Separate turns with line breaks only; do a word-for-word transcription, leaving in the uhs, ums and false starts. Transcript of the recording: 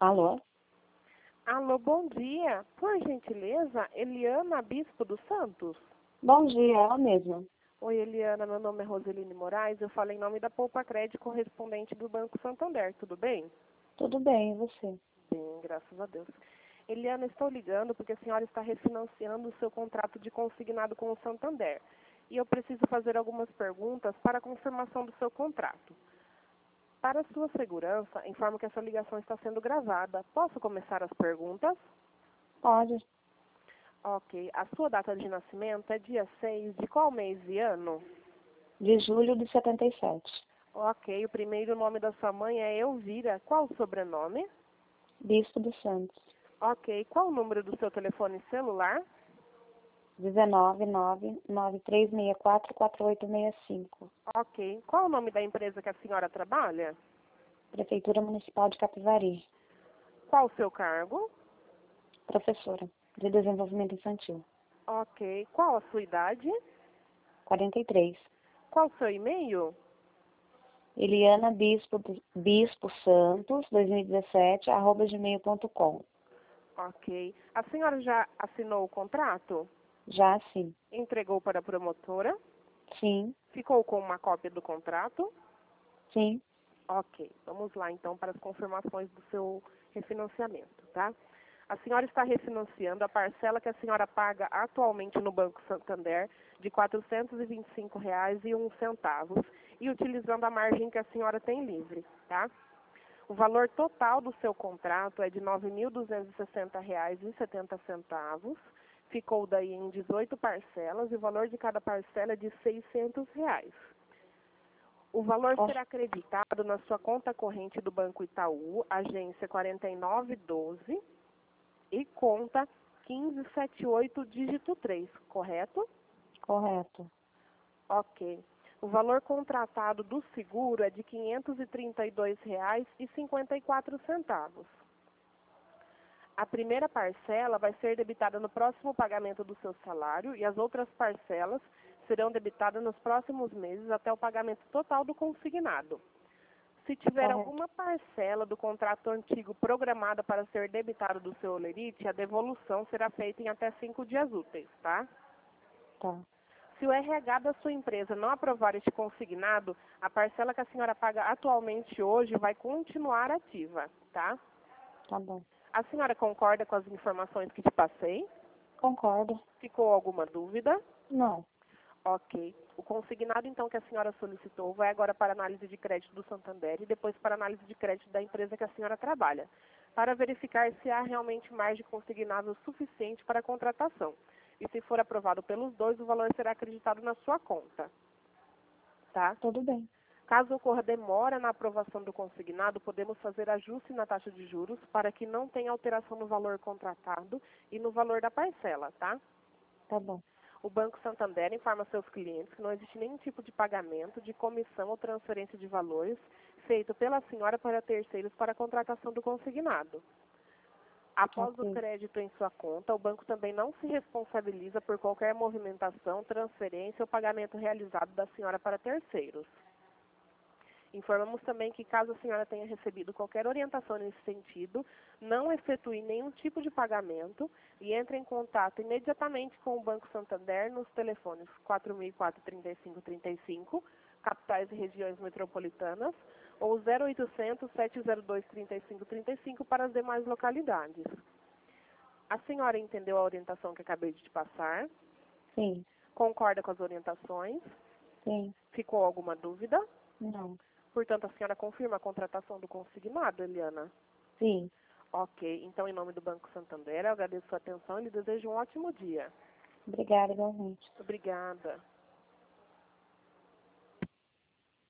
Alô?
Alô, bom dia. Por gentileza, Eliana Bispo dos Santos?
Bom dia, ela mesma.
Oi, Eliana, meu nome é Roseline Moraes, eu falo em nome da Poupa Crédito, correspondente do Banco Santander, tudo bem?
Tudo bem, e você?
Bem, graças a Deus. Eliana, estou ligando porque a senhora está refinanciando o seu contrato de consignado com o Santander. E eu preciso fazer algumas perguntas para a confirmação do seu contrato. Para sua segurança, informo que essa ligação está sendo gravada. Posso começar as perguntas?
Pode.
Ok. A sua data de nascimento é dia seis de qual mês e ano?
De julho de setenta e sete.
Ok. O primeiro nome da sua mãe é Elvira. Qual o sobrenome?
Bispo dos Santos.
Ok. Qual o número do seu telefone celular?
dezenove, nove, nove três seis quatro, quatro oito seis cinco.
Ok. Qual o nome da empresa que a senhora trabalha?
Prefeitura Municipal de Capivari.
Qual o seu cargo?
Professora de Desenvolvimento Infantil.
Ok. Qual a sua idade?
quarenta e três.
Qual o seu e-mail?
Eliana Bispo, Bispo Santos, dois mil e dezessete, arroba gmail ponto com.
Ok. A senhora já assinou o contrato?
Já sim.
Entregou para a promotora?
Sim.
Ficou com uma cópia do contrato?
Sim.
Ok. Vamos lá, então, para as confirmações do seu refinanciamento, tá? A senhora está refinanciando a parcela que a senhora paga atualmente no Banco Santander de quatrocentos e vinte e cinco reais e um centavo e utilizando a margem que a senhora tem livre, tá? O valor total do seu contrato é de nove mil duzentos e sessenta reais e setenta centavos. Ficou daí em dezoito parcelas e o valor de cada parcela é de seiscentos reais. O valor
Oh.
será acreditado na sua conta corrente do Banco Itaú, agência quarenta e nove doze e conta quinze setenta e oito, dígito três, correto?
Correto.
Ok. O valor contratado do seguro é de quinhentos e trinta e dois reais e cinquenta e quatro centavos. A primeira parcela vai ser debitada no próximo pagamento do seu salário e as outras parcelas serão debitadas nos próximos meses até o pagamento total do consignado. Se tiver
Correto.
alguma parcela do contrato antigo programada para ser debitada do seu holerite, a devolução será feita em até cinco dias úteis, tá?
Tá.
Se o R H da sua empresa não aprovar este consignado, a parcela que a senhora paga atualmente hoje vai continuar ativa, tá?
Tá bom.
A senhora concorda com as informações que te passei?
Concordo.
Ficou alguma dúvida?
Não.
Ok. O consignado, então, que a senhora solicitou vai agora para análise de crédito do Santander e depois para análise de crédito da empresa que a senhora trabalha, para verificar se há realmente margem consignável suficiente para a contratação. E se for aprovado pelos dois, o valor será acreditado na sua conta. Tá?
Tudo bem.
Caso ocorra demora na aprovação do consignado, podemos fazer ajuste na taxa de juros para que não tenha alteração no valor contratado e no valor da parcela, tá?
Tá bom.
O Banco Santander informa seus clientes que não existe nenhum tipo de pagamento, de comissão ou transferência de valores feito pela senhora para terceiros para a contratação do consignado. Após
Ok.
o crédito em sua conta, o banco também não se responsabiliza por qualquer movimentação, transferência ou pagamento realizado da senhora para terceiros. Informamos também que, caso a senhora tenha recebido qualquer orientação nesse sentido, não efetue nenhum tipo de pagamento e entre em contato imediatamente com o Banco Santander nos telefones quatro mil e quatro, trinta e cinco, trinta e cinco, capitais e regiões metropolitanas, ou zero oitocentos, sete zero dois, trinta e cinco, trinta e cinco para as demais localidades. A senhora entendeu a orientação que acabei de te passar?
Sim.
Concorda com as orientações?
Sim.
Ficou alguma dúvida?
Não.
Portanto, a senhora confirma a contratação do consignado, Eliana?
Sim.
Ok. Então, em nome do Banco Santander, eu agradeço a sua atenção e lhe desejo um ótimo dia.
Obrigada, igualmente.
Obrigada.